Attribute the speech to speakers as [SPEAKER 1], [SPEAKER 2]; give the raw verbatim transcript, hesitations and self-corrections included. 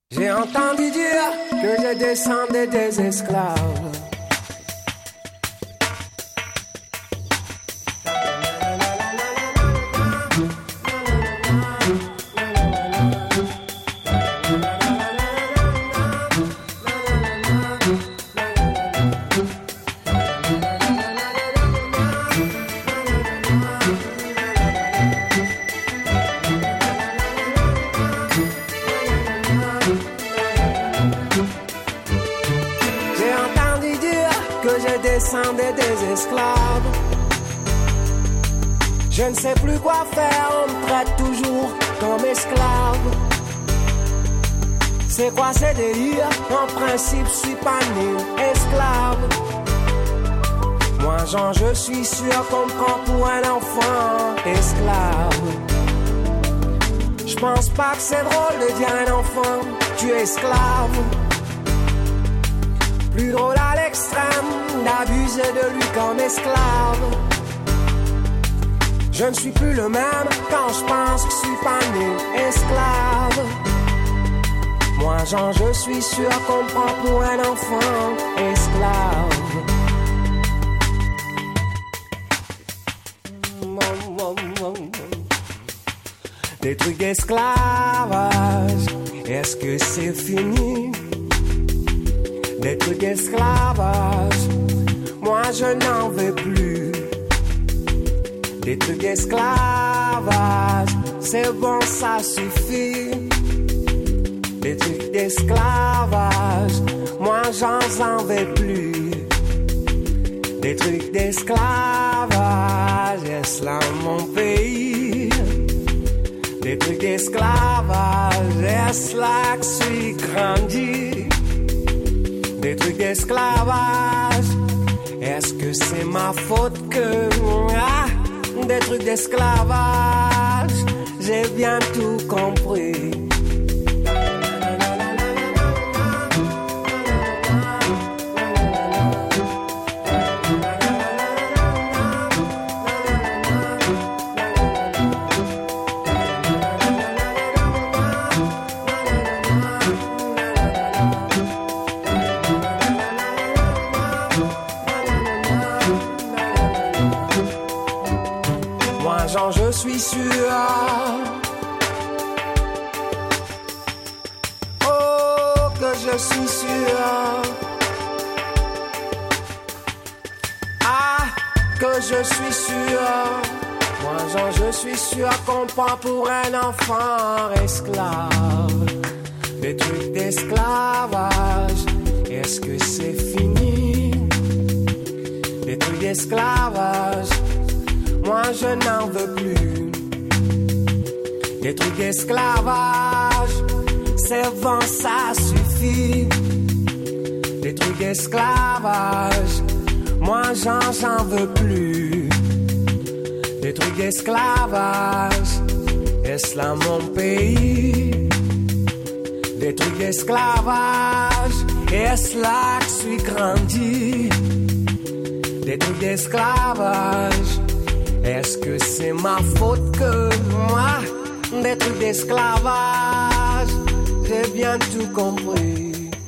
[SPEAKER 1] J'ai entendu dire que je descendais des esclaves.
[SPEAKER 2] Descendais des esclaves. Je ne sais plus quoi faire, on me traite toujours comme esclave. C'est quoi ces délires? En principe, je suis pas né esclave. Moi, Jean, je suis sûr qu'on me prend pour un enfant esclave. Je pense pas que c'est drôle de dire à un enfant, tu es esclave. Plus drôle à l'extrême d'abuser de lui comme esclave. Je ne suis plus le même quand je pense que je suis pas né esclave. Moi, Jean, je suis sûr qu'on me prend pour un enfant esclave. Des trucs d'esclavage, est-ce que c'est fini? Des trucs d'esclavage, moi je n'en veux plus. Des trucs d'esclavage, c'est bon, ça suffit. Des trucs d'esclavage, moi j'en veux plus. Des trucs d'esclavage, est-ce là mon pays? Des trucs d'esclavage, est-ce là que je suis grandi? Des trucs d'esclavage, est-ce que c'est ma faute que... Ah, des trucs d'esclavage, j'ai bien tout compris. Je suis sûr, oh que je suis sûr, ah que je suis sûr, moi Jean je suis sûr qu'on prend pour un enfant esclave. Des trucs d'esclavage, est-ce que c'est fini? Des trucs d'esclavage, moi je n'en veux plus. Des trucs d'esclavage, c'est bon, ça suffit. Des trucs d'esclavage, moi j'en, j'en veux plus. Des trucs d'esclavage, est-ce là mon pays? Des trucs d'esclavage, est-ce là que je suis grandi? Des trucs d'esclavage, est-ce que c'est ma faute que moi, des trucs d'esclavage, j'ai bien tout compris.